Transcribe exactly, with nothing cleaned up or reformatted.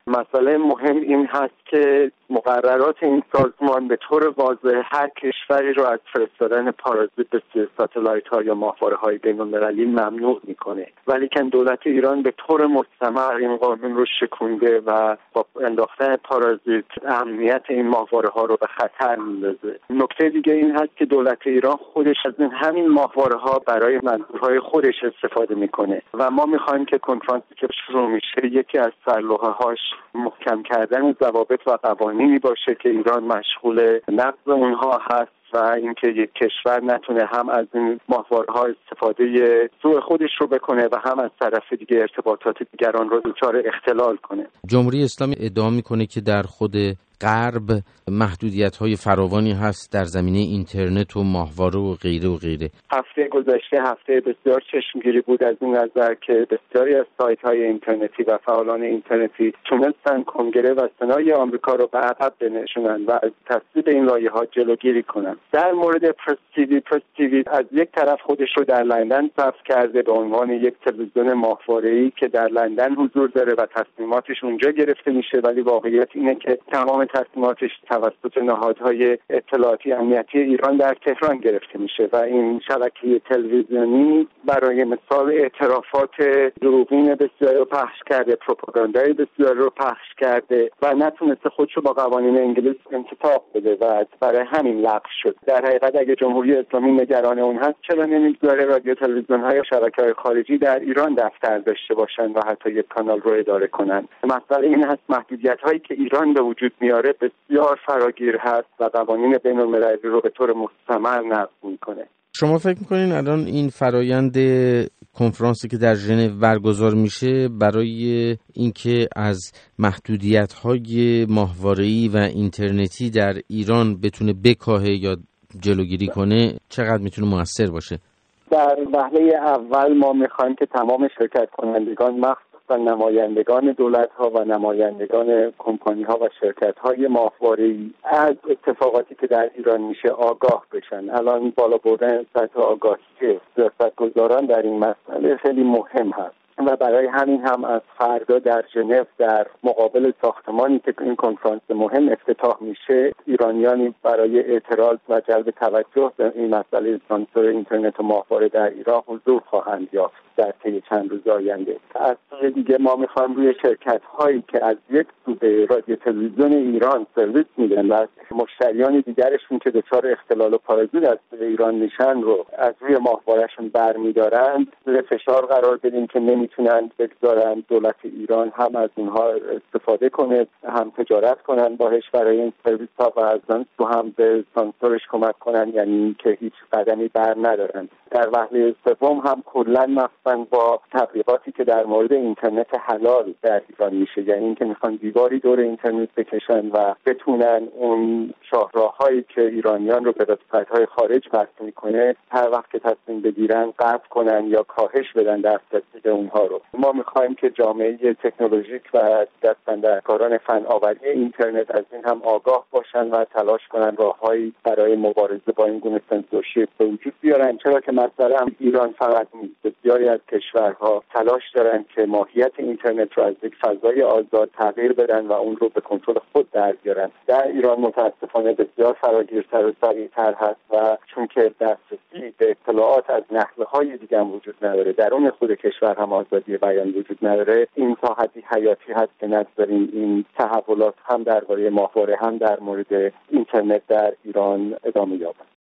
مسئله مهم این هست که مقررات این سازمان به طور واضح هر کشوری رو از فرستادن پارازیت به ساتلایت ها یا ماهواره های بین المللی ممنوع میکنه، ولی که دولت ایران به طور مستمر این قانون رو شکونده و با انداختن پارازیت امنیت این ماهواره ها رو به خطر میندازه. نکته دیگه این هست که دولت ایران خودش از این همین ماهواره ها برای منظورهای خودش استفاده میکنه و ما میخوایم که کنفرانسی که شروع میشه یکی از سرلوحه هاش محکم کردن ضوابط و قوانینی باشه که ایران مشغول نقض اونها هست و اینکه یک کشور نتونه هم از این ماهواره‌ها استفاده سوء خودش رو بکنه و هم از طرف دیگه ارتباطات دیگران رو دچار اختلال کنه. جمهوری اسلامی ادعا میکنه که در خود غرب محدودیت‌های فراوانی هست در زمینه اینترنت و ماهواره و غیره و غیره. هفته گذشته هفته بسیار چشمگیری بود از این نظر که بسیاری از سایت‌های اینترنتی و فعالان اینترنتی تونستن کنگره و سنای آمریکا رو به عقب بنشونن و از تصویب این لایحه‌ها جلوگیری کنن. در مورد پرس تیوی پرس تیوی از یک طرف خودش رو در لندن ثبت کرده به عنوان یک تلویزیون ماهواره‌ای که در لندن حضور داره و تصمیماتش اونجا گرفته میشه، ولی واقعیت اینه که تمام تصمیماتش توسط نهادهای اطلاعاتی امنیتی ایران در تهران گرفته میشه و این شبکه تلویزیونی برای مثال اعترافات دروغین بسیاری رو پخش کرده، پروپاگاندای بسیاری رو پخش کرده و نتونسته خودشو با قوانین انگلیس انتطاق بده و برای همین لغو شد. در حقیقت اگه جمهوری اسلامی نگران اون هست چرا نمیگذاره رادیو تلویزیون‌های شبکه‌های خارجی در ایران دفتر داشته باشن و حتی یک کانال رو اداره کنن؟ مسئله این هست محدودیت‌هایی که ایران به وجود میاره بسیار فراگیر هست و قوانین بین‌المللی رو به طور مستمر نقض میکنه. شما فکر میکنین الان این فرایند کنفرانسی که در ژنو برگزار میشه برای اینکه از محدودیت‌های ماهواره‌ای و اینترنتی در ایران بتونه بکاهه یا جلوگیری کنه چقدر میتونه موثر باشه؟ در وهله اول ما میخوایم که تمام شرکت کنندگان مخصوصا و نمایندگان دولت‌ها و نمایندگان کمپانی‌ها و شرکت‌های ماهواره‌ای از اتفاقاتی که در ایران میشه آگاه بشن. الان بالا بردن سطح آگاهی سیاستگزاران در این مسئله خیلی مهم هست و برای همین هم از فردا در ژنو در مقابل ساختمانی که این کنفرانس مهم افتتاح میشه ایرانیانی برای اعتراض و جلب توجه به این مسئله سانسور اینترنت و ماهواره در ایران حضور خواهند یافت در طی چند روز آینده. از سوی دیگه ما میخوایم روی شرکت هایی که از یک سو به رادیو تلویزیون ایران سرویس میدن و مشتریان دیگرشون که دچار اختلال و پارازیت از ایران میشن رو از روی ماهوارهشون برمیدارن زیر فشار قرار بدیم که نمیتونن بگذارن دولت ایران هم از اونها استفاده کنه هم تجارت کنن باهاش برای این سرویس ها و از اون تو هم به سانسورش کمک کنن، یعنی که هیچ قدمی بر ندارن. در وهله سوم هم کلا مخصوصا با تبلیغاتی که در مورد اینترنت حلال در ایران میشه، یعنی اینکه میخوان دیواری دور اینترنت بکشن و بتونن اون شاهراهایی که ایرانیان رو به وبسایت‌های خارج وصل میکنه هر وقت که تصمیم بگیرن قطع کنن یا کاهش بدن دسترسی به اونها رو. ما میخوایم که جامعه تکنولوژیک و دستاندرکاران فناوری اینترنت از این هم آگاه باشن و تلاش کنن راههایی برای مبارزه با این گونه سنسورشیپ به وجود بیارن، چرا که مسئله هم ایران فقط نیست. بسیاری از کشورها تلاش دارن که ماهیت اینترنت رو از یک فضای آزاد تغییر بدن و اون رو به کنترل خود در بیارن. در ایران متاسفانه بسیار فراگیرتر و سریعتر هست و چون که دسترسی به اطلاعات از نقله‌های دیگه هم وجود نداره، درون خود کشور هم آزادی بیان وجود نداره، این تا حدی حیاتی هست که نذاریم این تحولات هم درباره ماهواره هم در مورد اینترنت در ایران ادامه یابد.